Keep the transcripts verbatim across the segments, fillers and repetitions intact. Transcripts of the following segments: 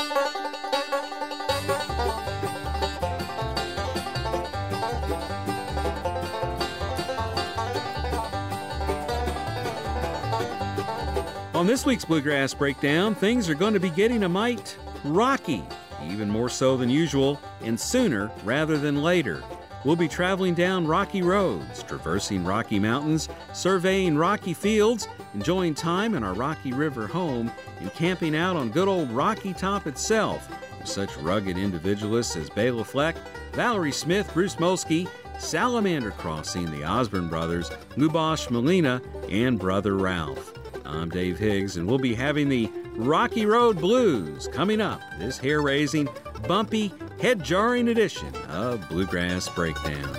On this week's Bluegrass Breakdown, things are going to be getting a mite rocky, even more so than usual, and sooner rather than later. We'll be traveling down rocky roads, traversing rocky mountains, surveying rocky fields, enjoying time in our Rocky River home, and camping out on good old Rocky Top itself with such rugged individualists as Bela Fleck, Valerie Smith, Bruce Molsky, Salamander Crossing, the Osborne Brothers, Lubosh Molina, and Brother Ralph. I'm Dave Higgs, and we'll be having the Rocky Road Blues coming up, this hair-raising, bumpy, head-jarring edition of Bluegrass Breakdown.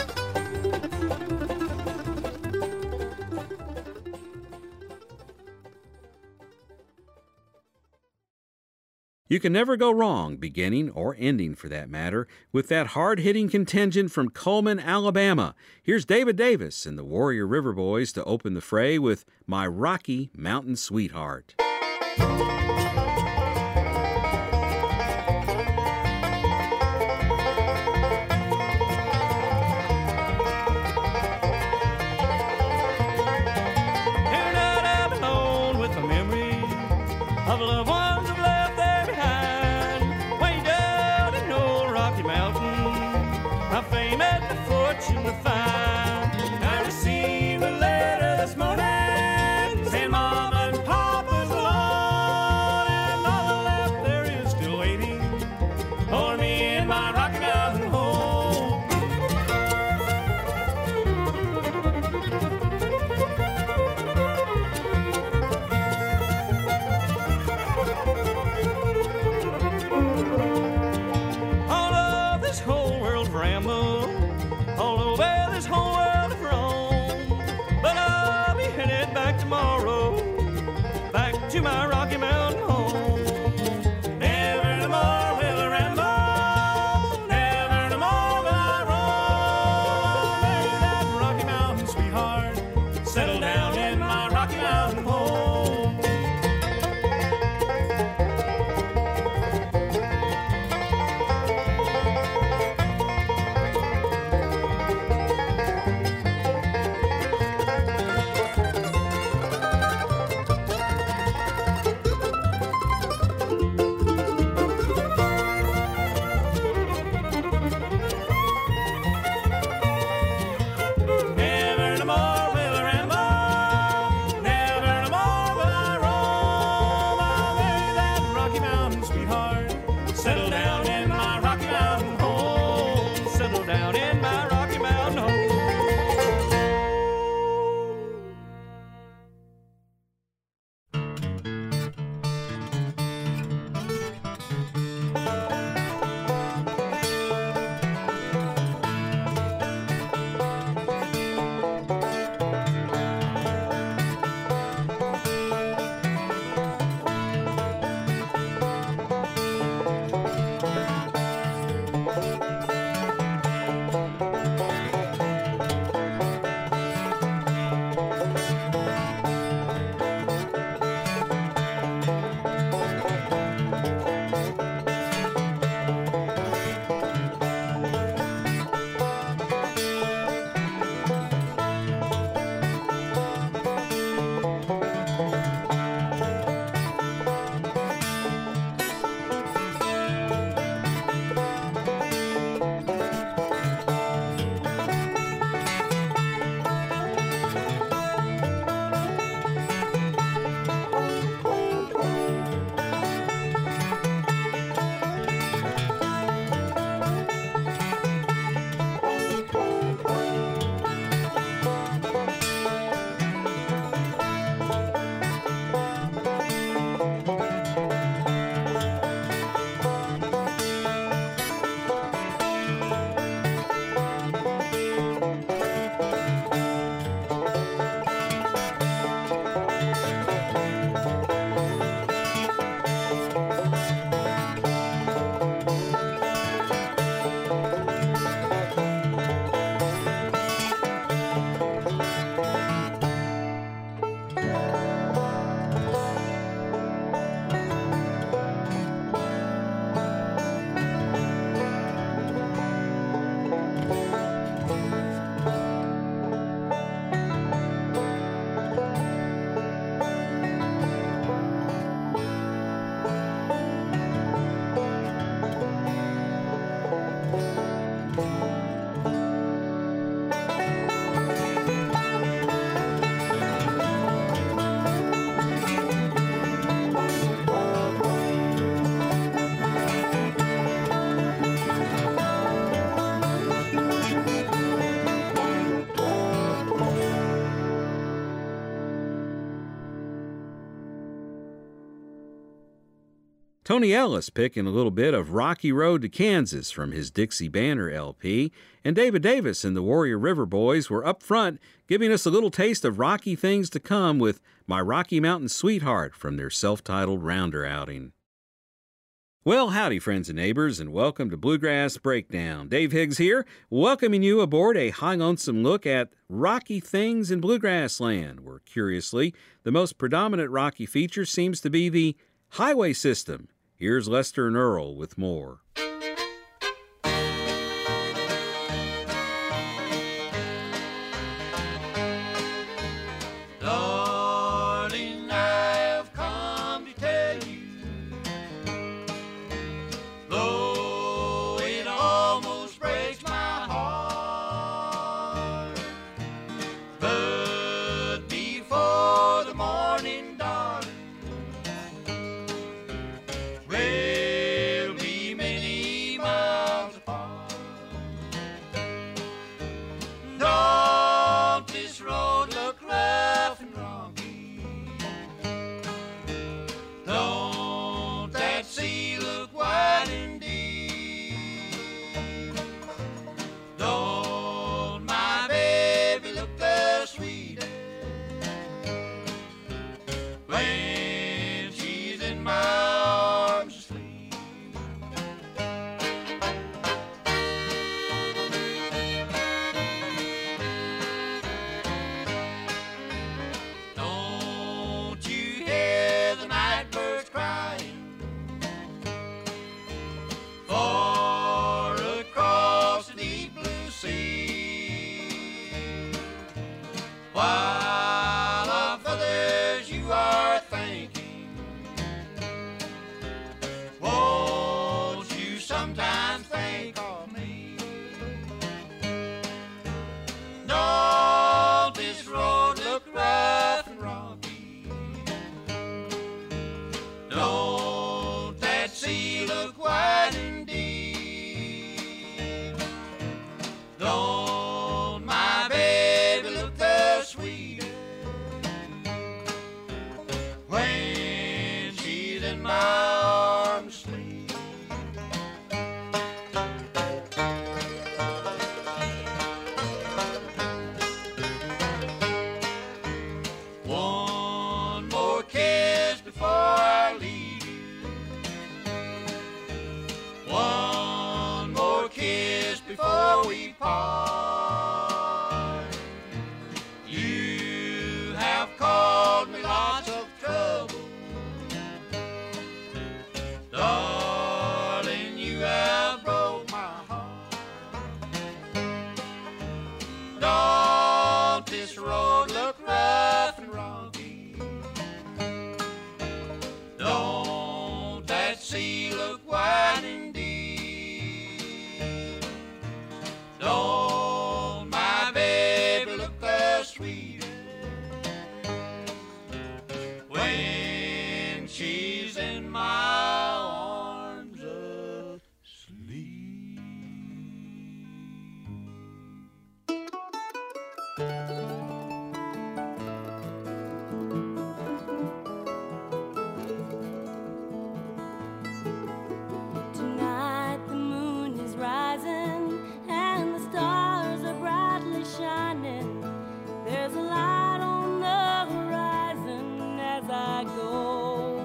You can never go wrong, beginning or ending for that matter, with that hard-hitting contingent from Cullman, Alabama. Here's David Davis and the Warrior River Boys to open the fray with My Rocky Mountain Sweetheart. To my Rocky Mountain home. Never no more will I ramble, never no more will I roam. I'll marry that Rocky Mountain sweetheart, settle down in my Rocky Mountain home. Tony Ellis picking a little bit of Rocky Road to Kansas from his Dixie Banner L P, and David Davis and the Warrior River Boys were up front giving us a little taste of rocky things to come with My Rocky Mountain Sweetheart from their self-titled Rounder outing. Well, howdy, friends and neighbors, and welcome to Bluegrass Breakdown. Dave Higgs here, welcoming you aboard a high-lonesome look at rocky things in bluegrass land, where, curiously, the most predominant rocky feature seems to be the highway system. Here's Lester and Earl with more. Darling, I've come to tell you, though it almost breaks my heart, but before the morning dawn, we'll be many miles apart. Don't this road look rough and rocky? Don't that sea look wide and deep? Don't my baby look the sweetest when she's in my arms asleep? Don't you hear the night birds crying far across the deep blue sea? While of others you are thinking, won't you sometimes think of me? Don't this road look rough and rocky? Don't that sea look wide and deep? Don't my baby look the sweetest when she's in my arms asleep? One more kiss before I leave you. One more kiss before we part. You have caused me lots of trouble, darling, you have broke my heart. Don't this road look rough and rocky? Don't that sea look wide and deep? Don't my baby look the sweetest when she's in my arms asleep? Tonight the moon is rising and the stars are brightly shining. There's a light on the horizon as I go.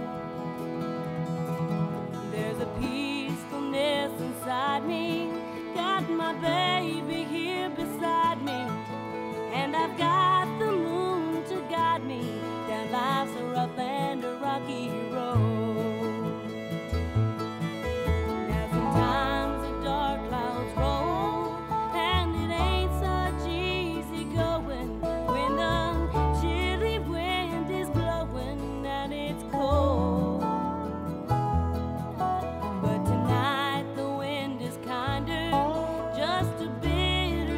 There's a peacefulness inside me, got my baby here beside me, and I've got the moon to guide me down life's a rough and a rocky road. Now sometimes the dark clouds roll, and it ain't such easy going when the chilly wind is blowing and it's cold. But tonight the wind is kinder, just a bit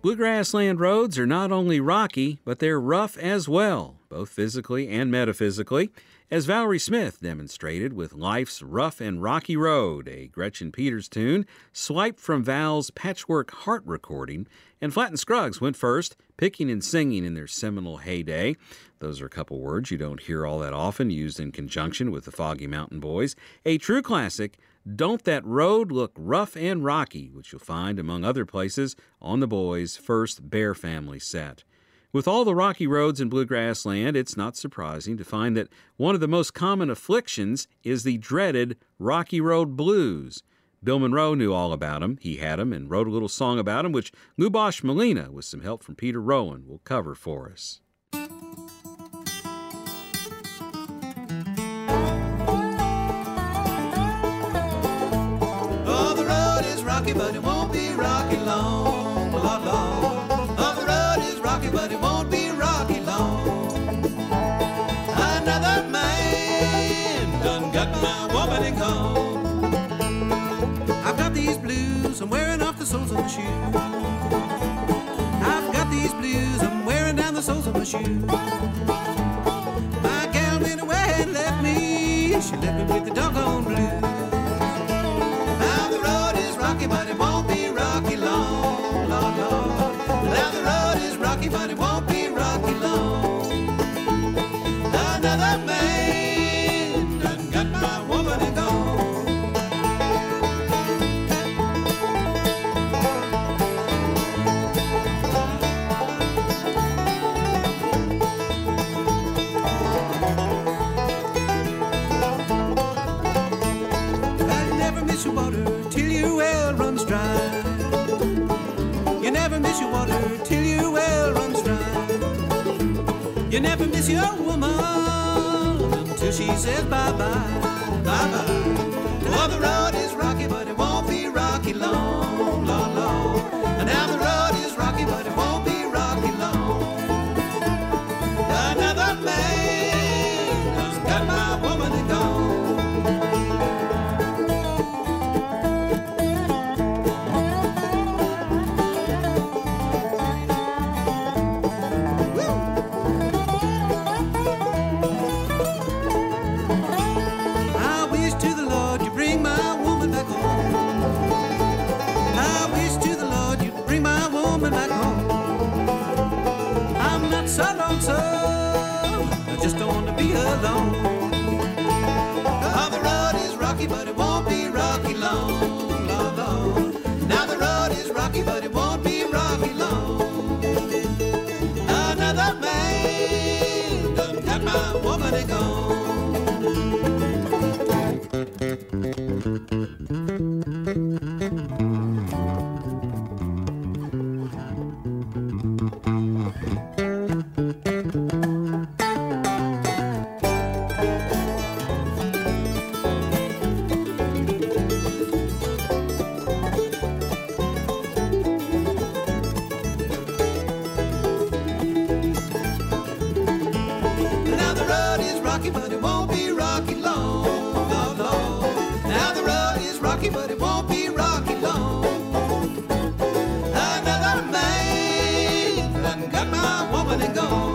Bluegrass Land roads are not only rocky, but they're rough as well, both physically and metaphysically, as Valerie Smith demonstrated with Life's Rough and Rocky Road, a Gretchen Peters tune swiped from Val's Patchwork Heart recording, and Flatt and Scruggs went first, picking and singing in their seminal heyday. Those are a couple words you don't hear all that often used in conjunction with the Foggy Mountain Boys. A true classic, Don't That Road Look Rough and Rocky, which you'll find, among other places, on the Boys' first Bear Family set. With all the rocky roads in Bluegrass Land, it's not surprising to find that one of the most common afflictions is the dreaded Rocky Road Blues. Bill Monroe knew all about them. He had them and wrote a little song about them, which Lou Bosch Molina, with some help from Peter Rowan, will cover for us. Oh, the road is rocky, but it won't be rocky long, Lord, Lord. Oh, the road is rocky, but it won't be rocky long. Another man done got my woman and gone. I've got these blues, I'm wearing off the soles of my shoes. I've got these blues, I'm wearing down the soles of my shoes. My gal went away and left me, she left me with the doggone blues. Now the road is rocky, but it won't be rocky long, Lord, Lord. Now the road is rocky, but it won't be rocky long. Another man done got my woman and gone. Your water till your well runs dry. You never miss your water till your well runs dry. You never miss your woman until she says bye-bye, bye-bye. Well, the road is rocky, but it won't be rocky long, long, long. And now the road is rocky, but it won't be rocky long. Another man has got my woman and gone. So lonesome, I just don't want to be alone. Oh, the road is rocky, but it won't be rocky long, long, long. Now the road is rocky, but it won't be rocky long. Another man done got my woman and gone. But it won't be rocky long, no, no. Now the road is rocky, but it won't be rocky long. Another man done got my woman and gone.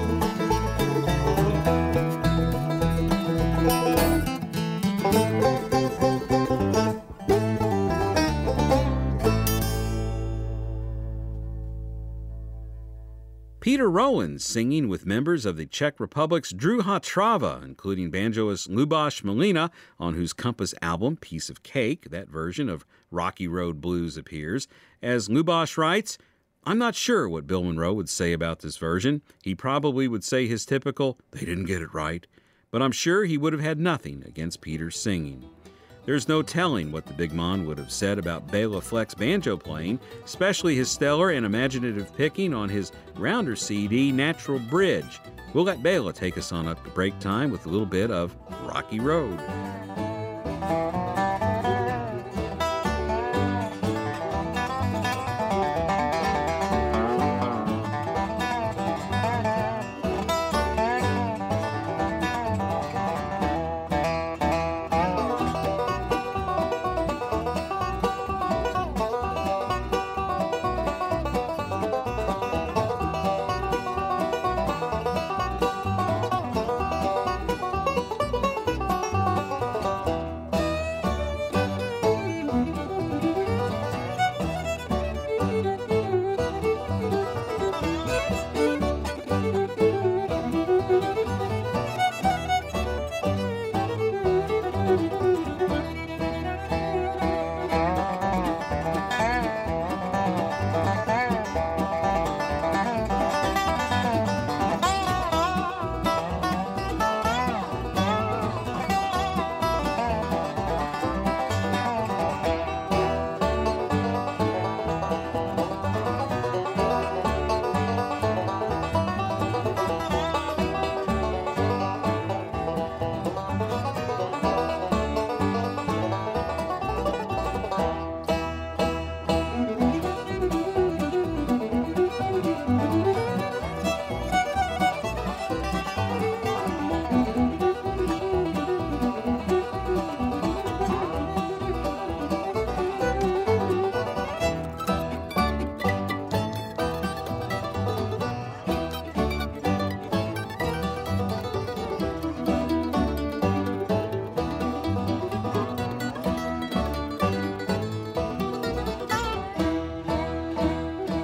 Peter Rowan singing with members of the Czech Republic's Druhá Trava, including banjoist Lou Bosch Molina, on whose Compass album, Piece of Cake, that version of Rocky Road Blues appears. As Lou Bosch writes, I'm not sure what Bill Monroe would say about this version. He probably would say his typical, they didn't get it right. But I'm sure he would have had nothing against Peter's singing. There's no telling what the Big Mon would have said about Bela Fleck's banjo playing, especially his stellar and imaginative picking on his rounder C D, Natural Bridge. We'll let Bela take us on up to break time with a little bit of Rocky Road.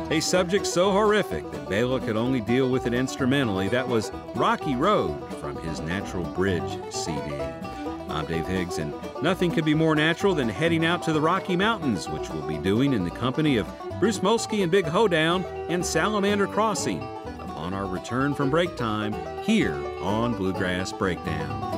A subject so horrific that Bela could only deal with it instrumentally. That was Rocky Road from his Natural Bridge C D. I'm Dave Higgs, and nothing could be more natural than heading out to the Rocky Mountains, which we'll be doing in the company of Bruce Molsky and Big Hoedown and Salamander Crossing upon our return from break time here on Bluegrass Breakdown.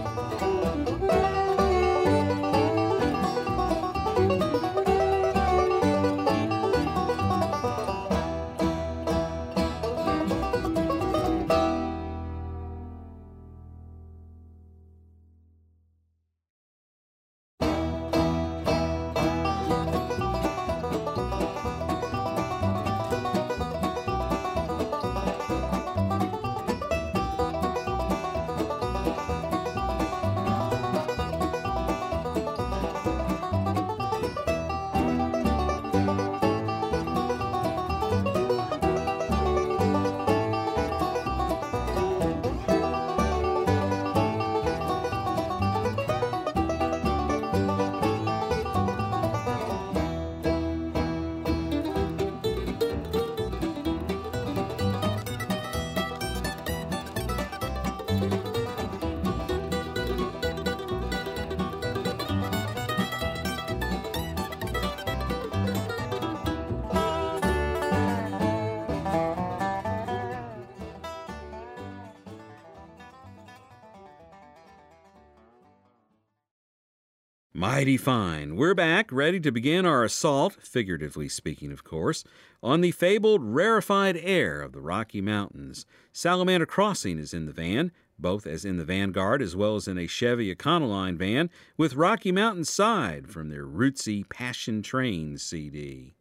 Mighty fine. We're back, ready to begin our assault, figuratively speaking, of course, on the fabled rarefied air of the Rocky Mountains. Salamander Crossing is in the van, both as in the Vanguard as well as in a Chevy Econoline van, with Rocky Mountain Side from their rootsy Passion Train C D.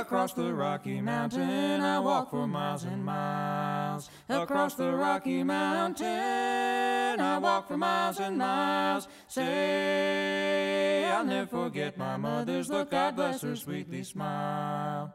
Across the Rocky Mountain, I walk for miles and miles. Across the Rocky Mountain, I walk for miles and miles. Say, I'll never forget my mother's look, God bless her sweetly smile.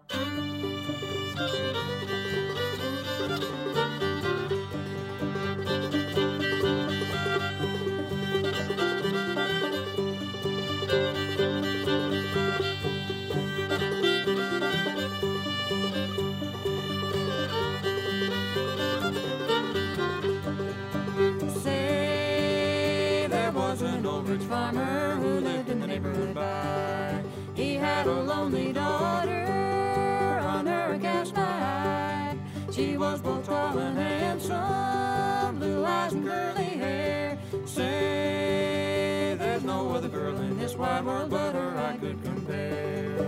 Farmer who lived in the neighborhood by. He had a lonely daughter on her cast eye. She was both tall and handsome, blue eyes and curly hair. Say, there's no other girl in this wide world but her I could compare.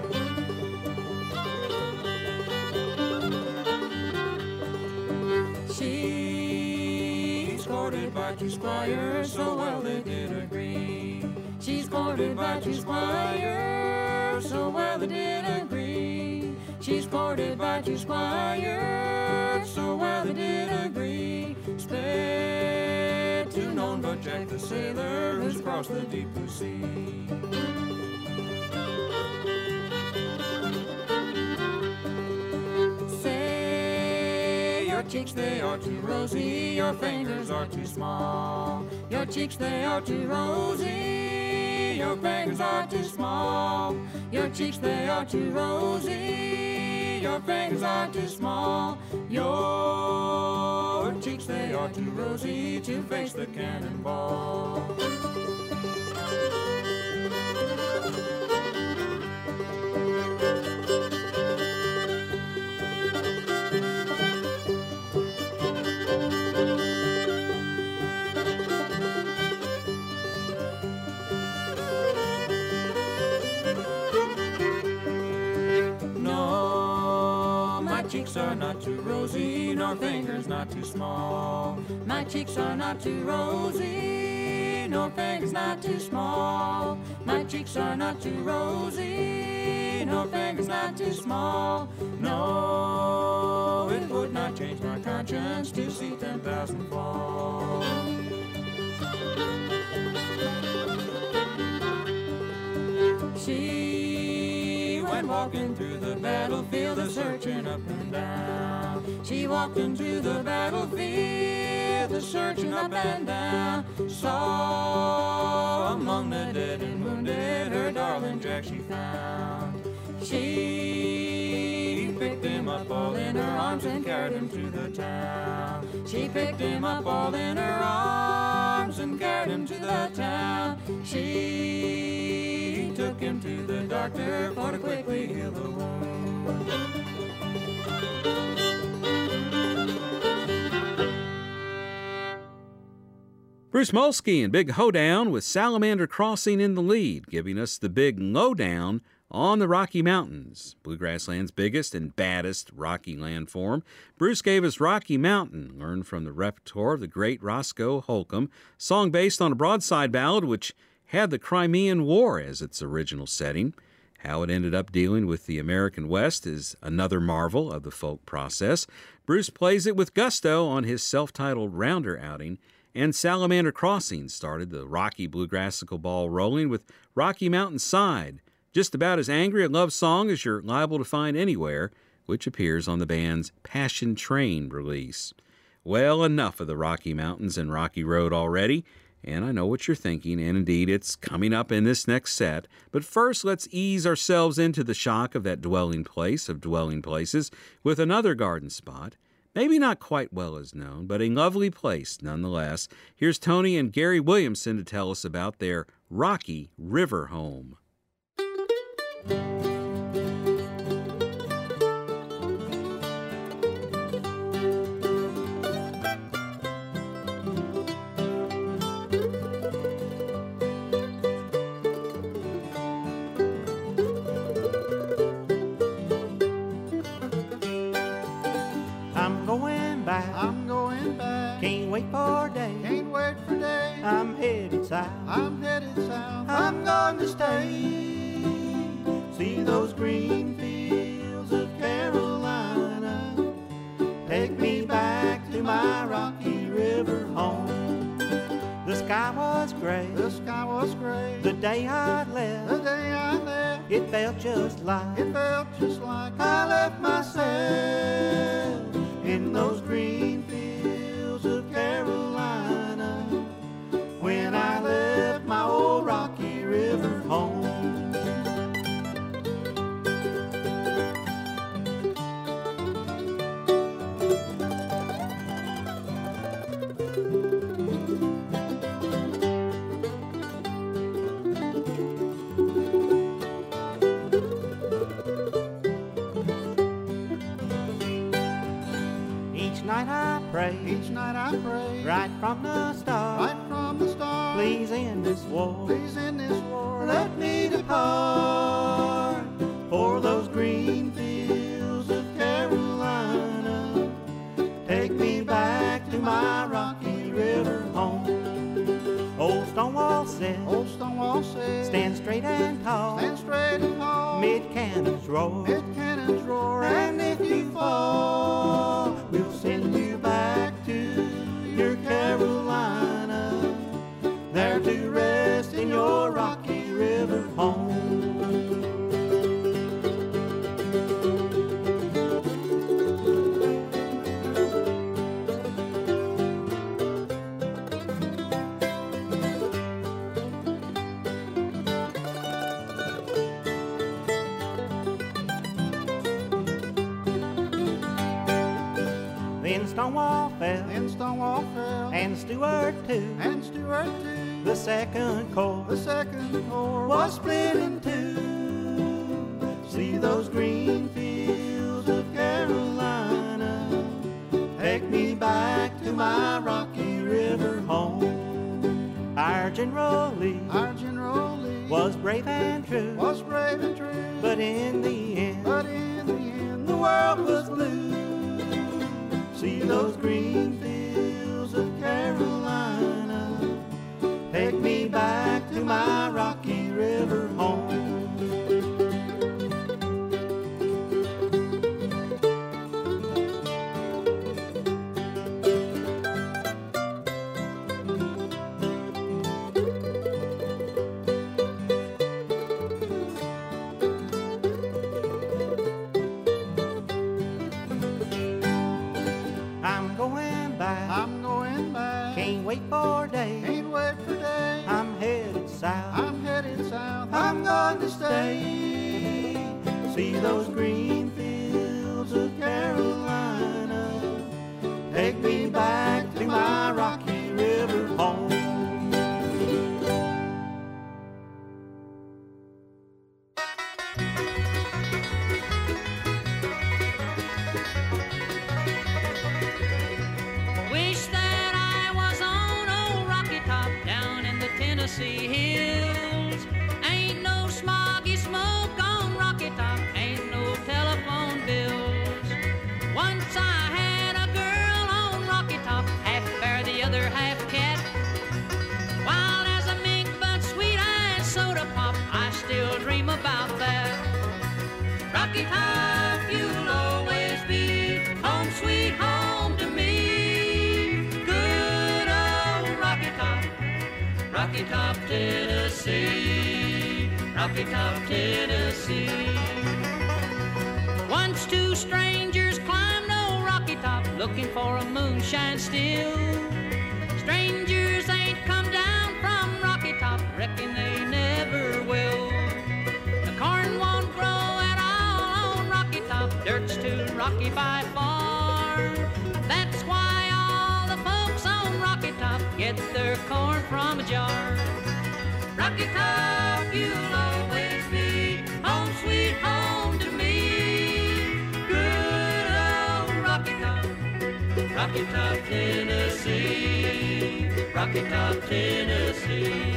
She's courted by two squires, so well they did agree. She's courted by two squires, so well they did agree. She's courted by two squires, so well they did agree. Spared to none but Jack the sailor who's crossed the deep blue sea. Say, your cheeks they are too rosy, your fingers are too small. Your cheeks they are too rosy, your fingers are too small. Your cheeks, they are too rosy. Your fingers are too small. Your cheeks, they are too rosy to face the cannonball. Cheeks are not too rosy, nor fingers not too small. My cheeks are not too rosy, nor fingers not too small. My cheeks are not too rosy, nor fingers not too small. No, it would not change my conscience to see ten thousand fall. She went walking through the battlefield, a searching up and down. She walked into the battlefield, a searching up and down. Saw among the dead and wounded her darling Jack she found. She picked him up all in her arms and carried him to the town. She picked him up all in her arms and carried him to the town. She took him to the doctor for to quickly heal the wound. Bruce Molsky and Big Hoedown with Salamander Crossing in the lead, giving us the big lowdown on the Rocky Mountains, Bluegrassland's biggest and baddest Rocky landform. Bruce gave us Rocky Mountain, learned from the repertoire of the great Roscoe Holcomb, song based on a broadside ballad which had the Crimean War as its original setting. How it ended up dealing with the American West is another marvel of the folk process. Bruce plays it with gusto on his self-titled Rounder outing, and Salamander Crossing started the Rocky Bluegrassical ball rolling with Rocky Mountain Side, just about as angry a love song as you're liable to find anywhere, which appears on the band's Passion Train release. Well, enough of the Rocky Mountains and Rocky Road already, and I know what you're thinking, and indeed it's coming up in this next set. But first, let's ease ourselves into the shock of that dwelling place of dwelling places with another garden spot. Maybe not quite well as known, but a lovely place nonetheless. Here's Tony and Gary Williamson to tell us about their Rocky River home. I'm going back. I'm going back. Can't wait for day. Can't wait for days. I'm headed south. I'm headed south. I'm going to stay. See those green fields fields of Carolina. Take me back to my Rocky River home. The sky was gray, The sky was gray. the day I The left. day I left, It felt just like it felt just like I left myself in those green fields of Carolina when I left my old Rocky River home. Each night I pray, Each night I pray, right from the start, right from the start. please end this war. Please in this war, Let me depart for those green fields of Carolina. Take me back to my Rocky River home. Old Stonewall said, Old Stonewall said, stand straight and tall, stand straight and tall, mid cannons roar. mid cannons roar, And if you fall, we'll send you back to your Carolina, there to rest in your Rocky River home. Then Stonewall fell, Then Stonewall fell, and Stuart too. and Stuart too. The second corps The second corps was split in two. See those green fields of Carolina. Take me back to my Rocky River home. Our General Lee Our General Lee was brave and true, was brave and true, but in the end, but in the end the world was blue. See those green fields of Carolina. Take me back to my Rocky River home. I'm going back, I'm going back. can't wait for days. Can't wait for days. I'm headed south, I'm headed south. I'm going to stay. See those green fields of Carolina. Take me back to my Rocky River home. Wish that I was on old Rocky Top down in the Tennessee hills. Ain't no smoggy smoke on Rocky Top, ain't no telephone bills. Once I had a girl on Rocky Top, half bear, the other half cat. Wild as a mink, but sweet as soda pop, I still dream about that. Rocky Top, you'll always be home sweet home to me. Good old Rocky Top, Rocky Top, Tennessee, Rocky Top, Tennessee. Once two strangers climbed old Rocky Top looking for a moonshine still. Strangers ain't come down from Rocky Top, reckon they never will. The corn won't grow at all on Rocky Top, dirt's too rocky by far. That's why all the folks on Rocky Top get their corn from a jar. Rocky Top, you'll always be home sweet home to me. Good old Rocky Top, Rocky Top, Tennessee, Rocky Top, Tennessee.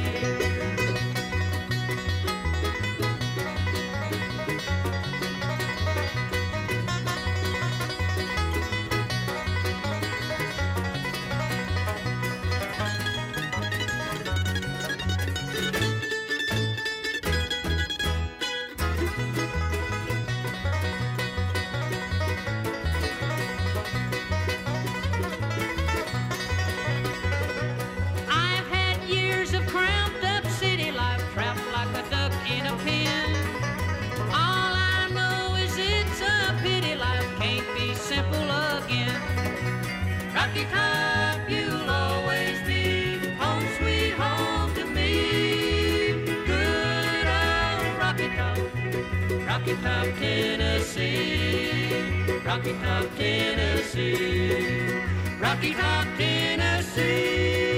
Rocky Top, you'll always be home sweet home to me. Good old Rocky Top, Rocky Top, Tennessee. Rocky Top, Tennessee. Rocky Top, Tennessee.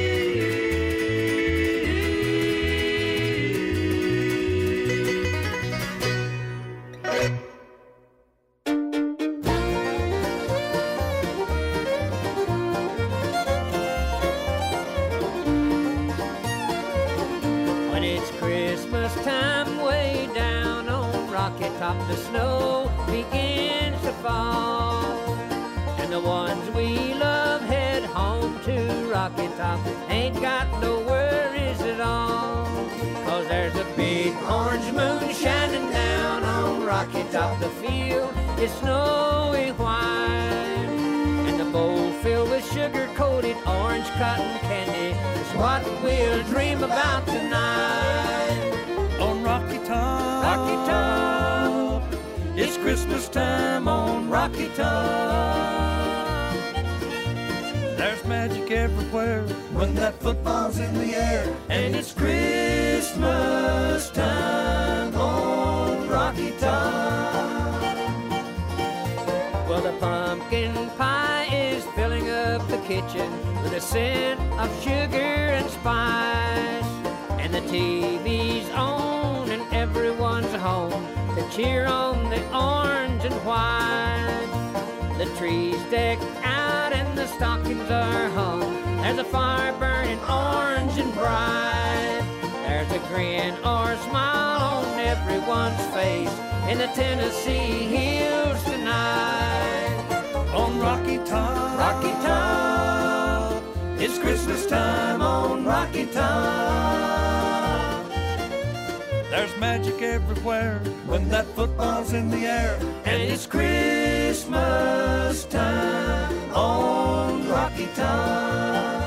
When it's Christmas time way down on Rocky Top, the snow begins to fall. And the ones we love head home to Rocky Top, ain't got no worries at all. Cause there's a big orange moon shining down on Rocky Top. The field is snowy white, and the bowl filled with sugar-coated orange cotton candy is what we'll dream about tonight. On Rocky Top, Rocky Top, it's Christmas time on Rocky Top. There's magic everywhere when that football's in the air, and it's Christmas time on Rocky Top. well, the pumpkin pie is filling up the kitchen with a scent of sugar and spice. And the T V's on and everyone's home to cheer on the orange and white. The tree's decked out and the stockings are hung. There's a fire burning orange and bright. There's a grin or a smile on everyone's face in the Tennessee hills tonight. On Rocky Top, Rocky Top, it's Christmas time on Rocky Top. There's magic everywhere when that football's in the air, and it's Christmas time on Rocky Top.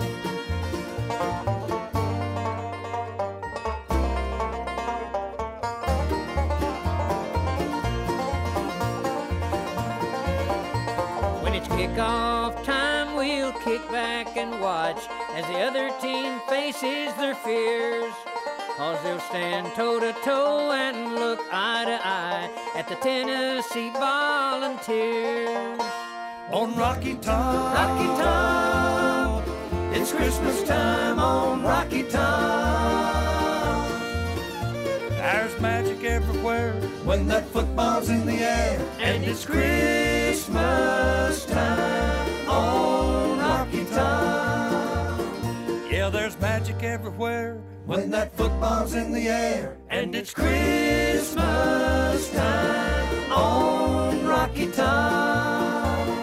when it's kickoff time, we'll kick back and watch as the other team faces their fears. Cause they'll stand toe to toe and look eye to eye at the Tennessee Volunteers. On Rocky Top, Rocky Top, it's Christmas time on Rocky Top. There's magic everywhere when that football's in the air, and it's Christmas time on Rocky Top. Yeah, there's magic everywhere when that football's in the air, and it's Christmas time on Rocky Top.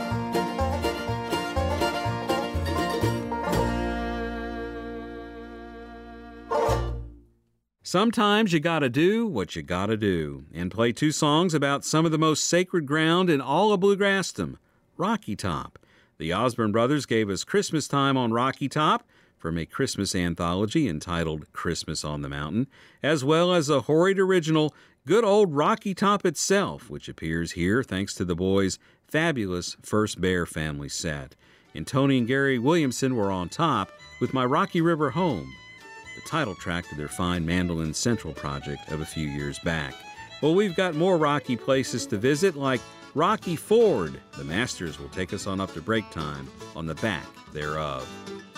Sometimes you gotta do what you gotta do and play two songs about some of the most sacred ground in all of Bluegrassdom, Rocky Top. The Osborne Brothers gave us Christmas Time on Rocky Top from a Christmas anthology entitled Christmas on the Mountain, as well as a horrid original, Good Old Rocky Top itself, which appears here thanks to the boys' fabulous First Bear family set. And Tony and Gary Williamson were on top with My Rocky River Home, the title track to their fine Mandolin Central project of a few years back. Well, we've got more rocky places to visit, like Rocky Ford. The Masters will take us on up to break time on the back thereof.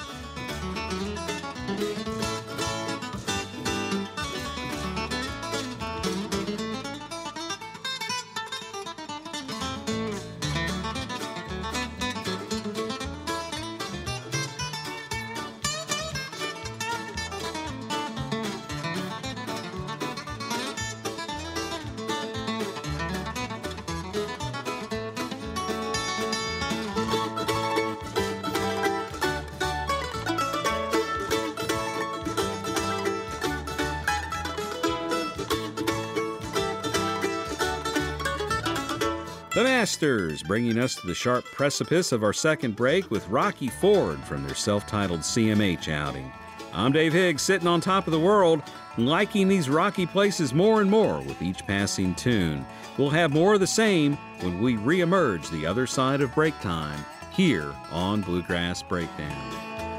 The Masters, bringing us to the sharp precipice of our second break with Rocky Ford from their self-titled C M H outing. I'm Dave Higgs, sitting on top of the world, liking these rocky places more and more with each passing tune. We'll have more of the same when we re-emerge the other side of break time here on Bluegrass Breakdown.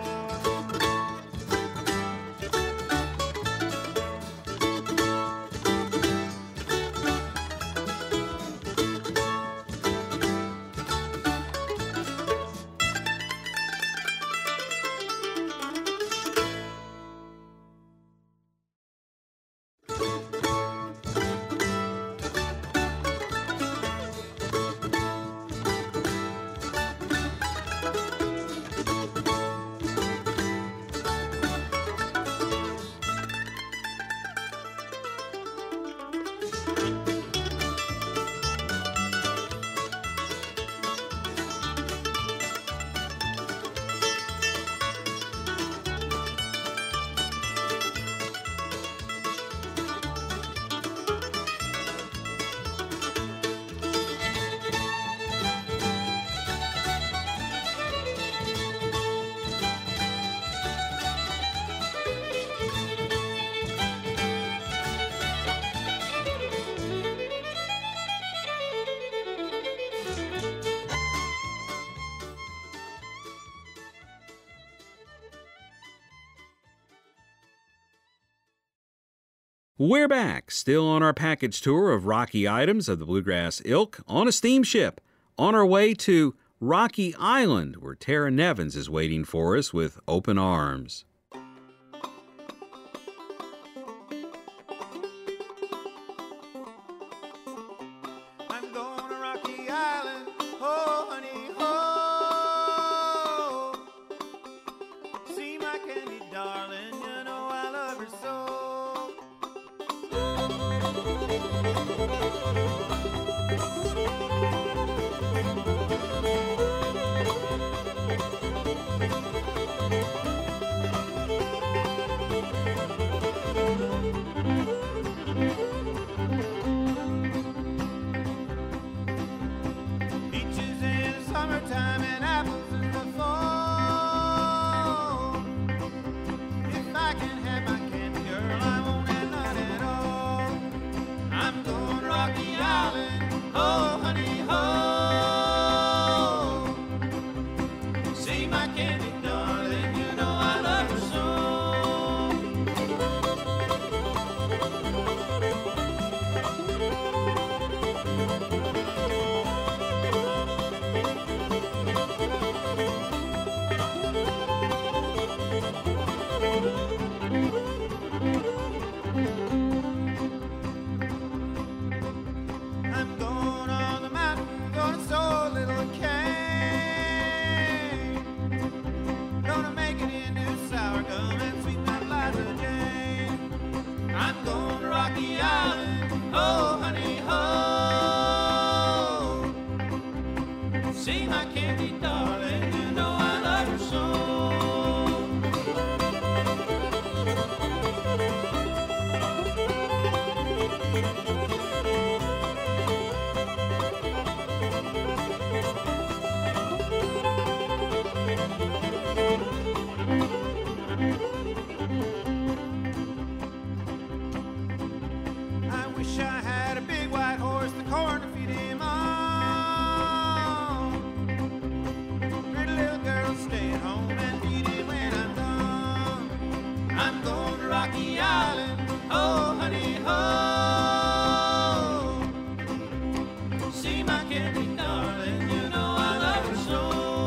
We're back, still on our package tour of Rocky items of the bluegrass ilk on a steamship, on our way to Rocky Island, where Tara Nevins is waiting for us with open arms. I'm going to Rocky Island, oh honey, oh. See my candy darling, you know I love her so. Peaches in the summertime and apples in the fall. If I can have my candy girl, I won't have none at all. I'm going to Rocky Island, oh honey, oh. See my candy darling, you know I love her so. I'm going on the mountain, gonna sow a little cane. Gonna make it into sour gum and sweeten up Liza Jane. I'm going to Rocky Island, oh honey, oh. See my candy darling, you know I love her so. I wish I had a big white horse, the corn to feed him on. Pretty little girl, stay at home and feed him when I'm done. I'm going to Rocky Island, oh honey, oh. See my candy darling, you know I love her so.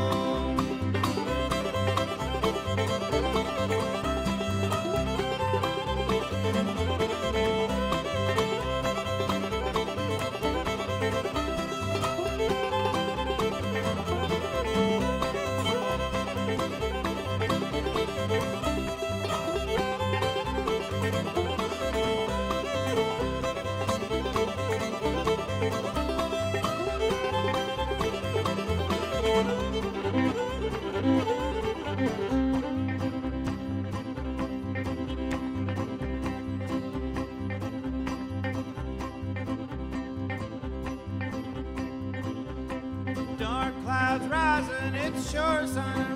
Dark clouds rising, it's sure sun and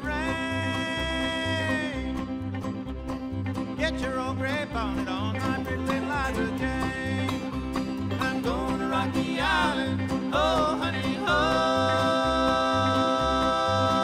rain. Get your old gray bonnet on, my pretty little Liza Jane. I'm going to Rocky Island, oh honey, oh.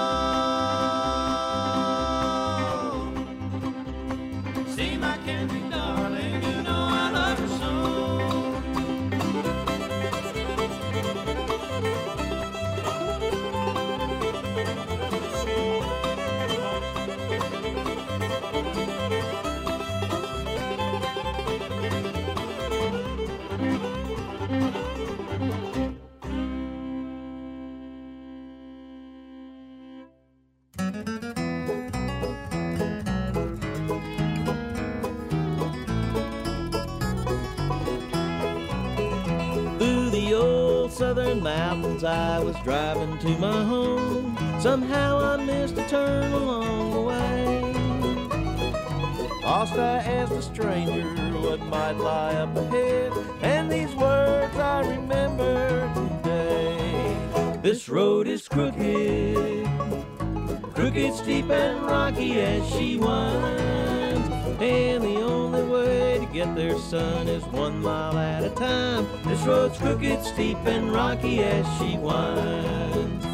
southern mountains I was driving to my home. Somehow I missed a turn along the way. Lost I asked a stranger what might lie up ahead, and these words I remember today. This road is crooked, crooked, steep, and rocky as she winds, and the only way to get there, son, is one mile at a time. This road's crooked, steep, and rocky as she winds.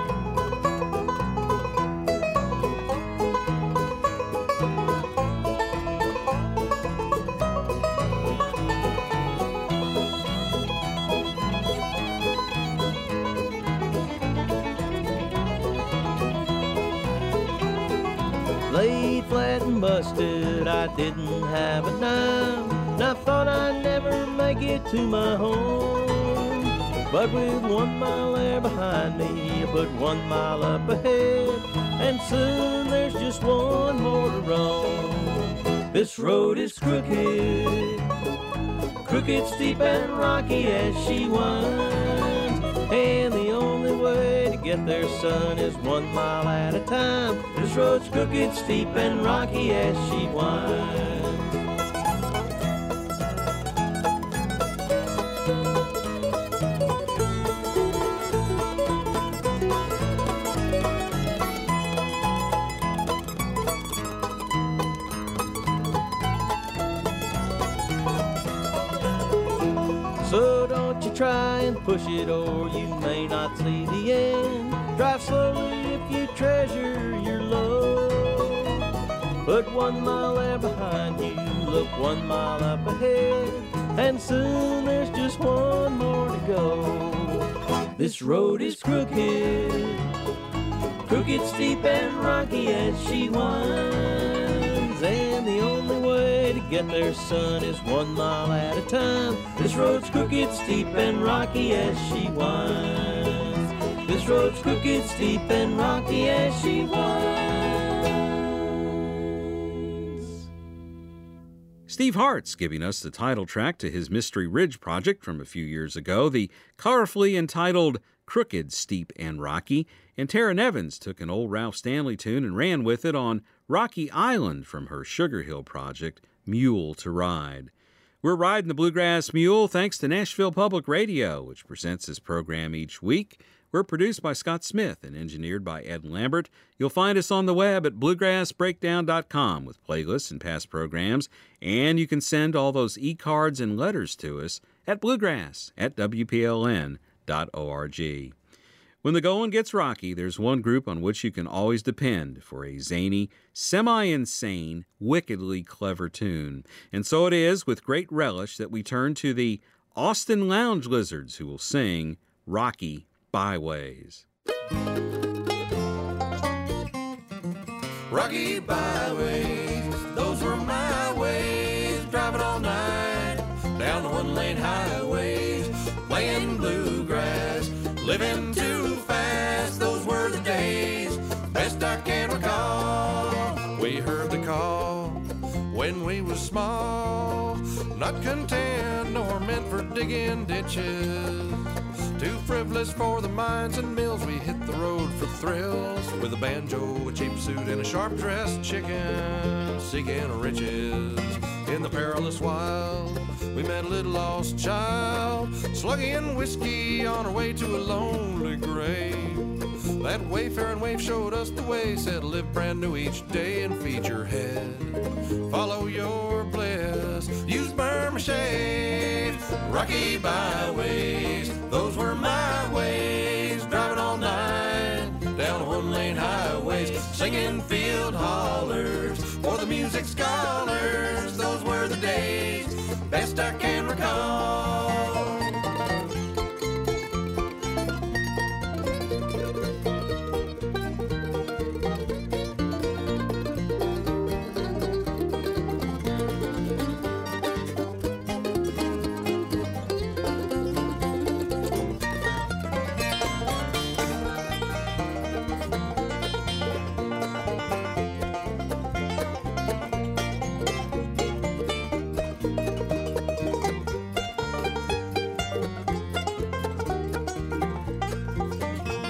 Laid flat and busted, I didn't have a dime, and I thought I'd never make it to my home. But with one mile there behind me, I put one mile up ahead, and soon there's just one more to roam. This road is crooked, crooked, steep, and rocky as she winds, and the only way to get there, son, is one mile at a time. This road's crooked, steep, and rocky as she winds. So don't you try and push it, or you may not see the end. Drive slowly if you treasure your load. Put one mile there behind you, look one mile up ahead, and soon there's just one more to go. This road is crooked, crooked, steep, and rocky as she winds, and the only way to get there, son, is one mile at a time. This road's crooked, steep, and rocky as she winds. This road's crooked, steep, and rocky as she winds. Steve Hart's giving us the title track to his Mystery Ridge project from a few years ago, the colorfully entitled Crooked, Steep, and Rocky, and Tara Nevins took an old Ralph Stanley tune and ran with it on Rocky Island from her Sugar Hill project, Mule to Ride. We're riding the Bluegrass Mule thanks to Nashville Public Radio, which presents this program each week. We're produced by Scott Smith and engineered by Ed Lambert. You'll find us on the web at bluegrass breakdown dot com with playlists and past programs, and you can send all those e-cards and letters to us at bluegrass at w p l n dot org. When the going gets rocky, there's one group on which you can always depend for a zany, semi-insane, wickedly clever tune. And so it is with great relish that we turn to the Austin Lounge Lizards, who will sing Rocky Byways. Rocky byways, those were my ways, driving all night down the one-lane highways, playing bluegrass, living too fast. Those were the days, best I can recall. We heard the call when we was small, not content nor meant for digging ditches. Too frivolous for the mines and mills, we hit the road for thrills, with a banjo, a cheap suit, and a sharp-dressed chicken, seeking riches. In the perilous wild, we met a little lost child, slugging whiskey on our way to a lonely grave. That wayfaring wave showed us the way, said live brand new each day and feed your head. Follow your bliss, use Burma shade. Rocky byways, those were my ways, driving all night down one-lane highways, singing field hollers for the music scholars. Those were the days, best I can recall.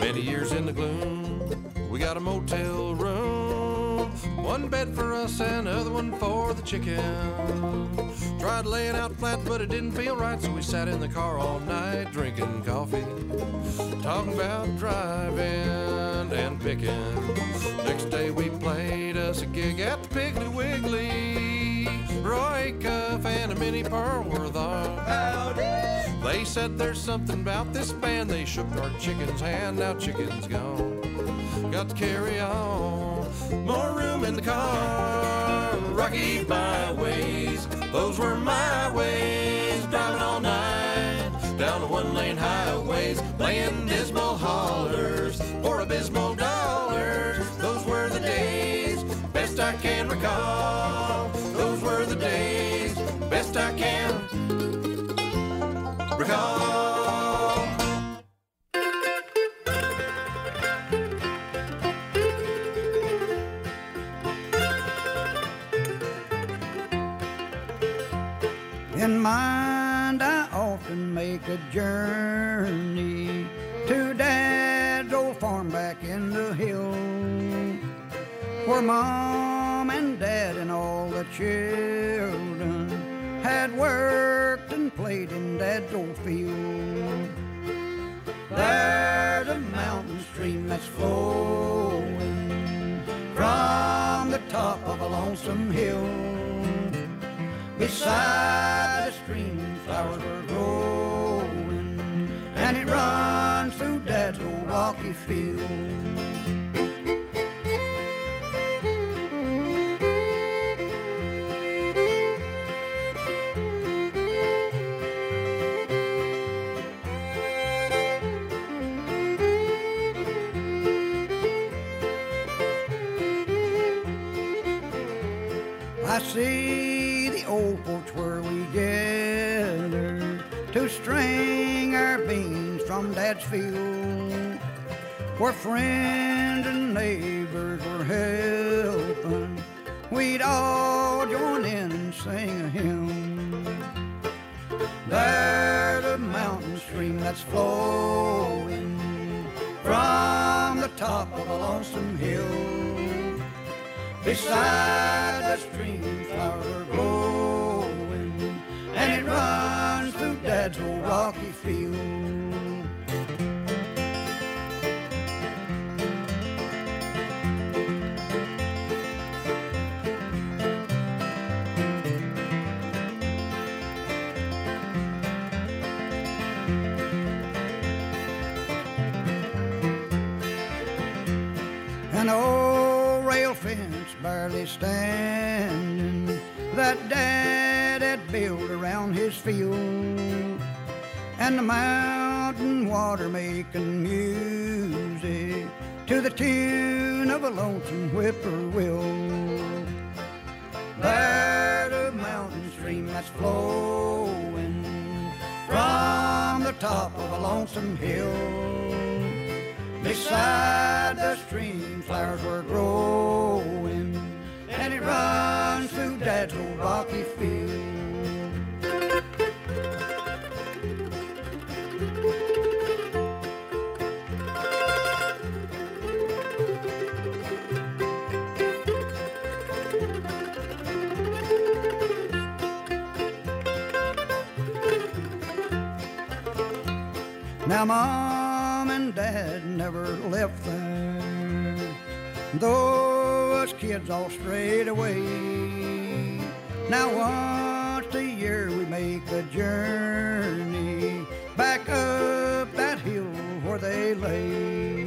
Many years in the gloom, we got a motel room. One bed for us and another one for the chicken. Tried laying out flat, but it didn't feel right, so we sat in the car all night drinking coffee, talking about driving and picking. Next day we played us a gig at the Piggly Wiggly. Roy Cuff and a Minnie Pearl were there. They said there's something about this band. They shook our chicken's hand, now chicken's gone. Got to carry on, more room in the car. Rocky byways, those were my ways. Driving all night down the one-lane highways, playing dismal hollers for abysmal dollars. Those were the days, best I can recall. Those were the days, best I can recall. In mind, I often make a journey to Dad's old farm back in the hill, where Mom and Dad and all the children had worked and played in Dad's old field. There's a mountain stream that's flowing from the top of a lonesome hill. Beside the stream, flowers were growing, and it runs through Dad's old rocky field. I see the old porch where we gathered to string our beans from Dad's field, where friends and neighbors were helping. We'd all join in and sing a hymn. There's a mountain stream that's flowing from the top of a lonesome hill. Beside the stream, flowers are glowing, and it runs through Dad's old rocky field. An old rail fence barely standing that Dad had built around his field, and the mountain water making music to the tune of a lonesome whippoorwill. There's a mountain stream that's flowing from the top of a lonesome hill. Beside the stream, flowers were growing, and it runs through Dad's old rocky field. Now Mom and Dad never left there, though us kids all strayed away. Now once a year we make a journey back up that hill where they lay.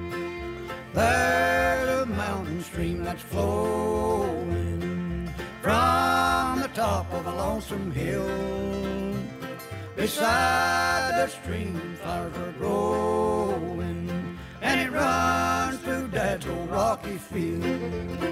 There's a mountain stream that's flowing from the top of a lonesome hill. Beside the stream, flowers are growing, and it runs through Dad's old rocky field.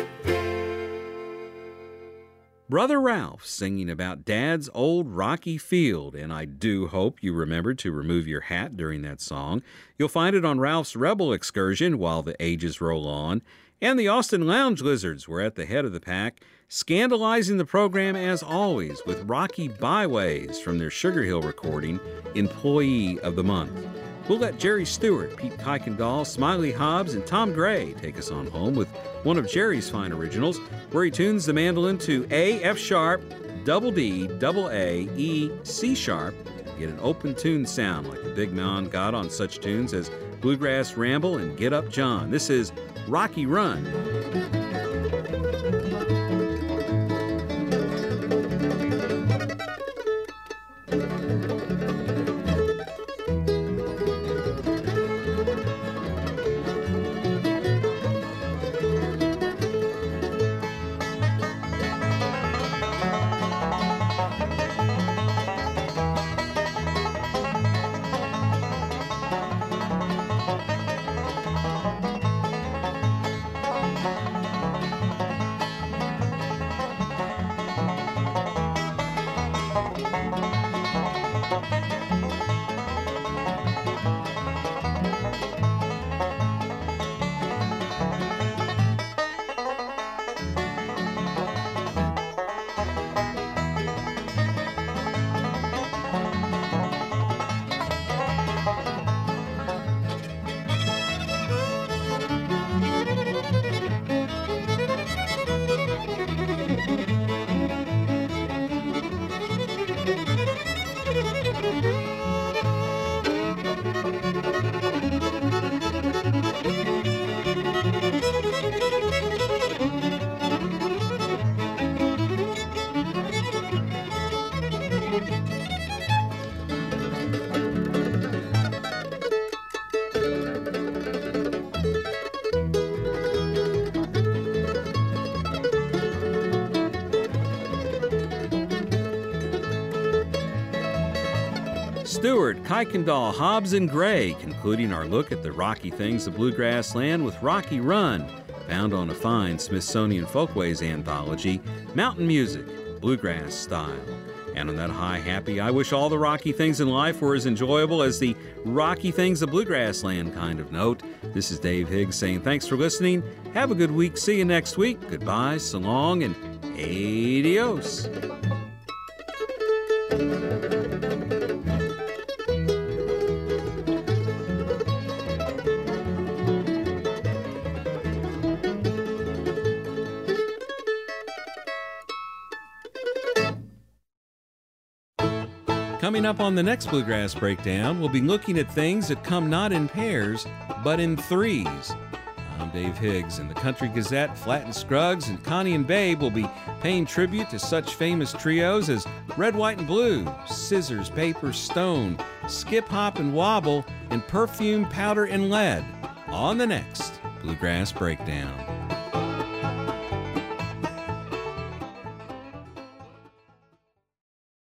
Brother Ralph singing about Dad's old rocky field, and I do hope you remembered to remove your hat during that song. You'll find it on Ralph's Rebel Excursion while the ages roll on, and the Austin Lounge Lizards were at the head of the pack, scandalizing the program as always with Rocky Byways from their Sugar Hill recording, Employee of the Month. We'll let Jerry Stewart, Pete Kuykendall, Smiley Hobbs, and Tom Gray take us on home with one of Jerry's fine originals, where he tunes the mandolin to A, F sharp, double D, double A, E, C sharp. Get an open tune sound like the big man got on such tunes as Bluegrass Ramble and Get Up John. This is Rocky Run. Stewart, Kuykendall, Hobbs, and Gray, concluding our look at the rocky things of bluegrass land with Rocky Run, found on a fine Smithsonian Folkways anthology, Mountain Music, Bluegrass Style. And on that high happy, I wish all the rocky things in life were as enjoyable as the rocky things of bluegrass land kind of note. This is Dave Higgs saying thanks for listening. Have a good week. See you next week. Goodbye, so long, and adios. Coming up on the next Bluegrass Breakdown, we'll be looking at things that come not in pairs, but in threes. I'm Dave Higgs, and the Country Gazette, Flat and Scruggs, and Connie and Babe will be paying tribute to such famous trios as Red, White, and Blue, Scissors, Paper, Stone, Skip, Hop, and Wobble, and Perfume, Powder, and Lead on the next Bluegrass Breakdown.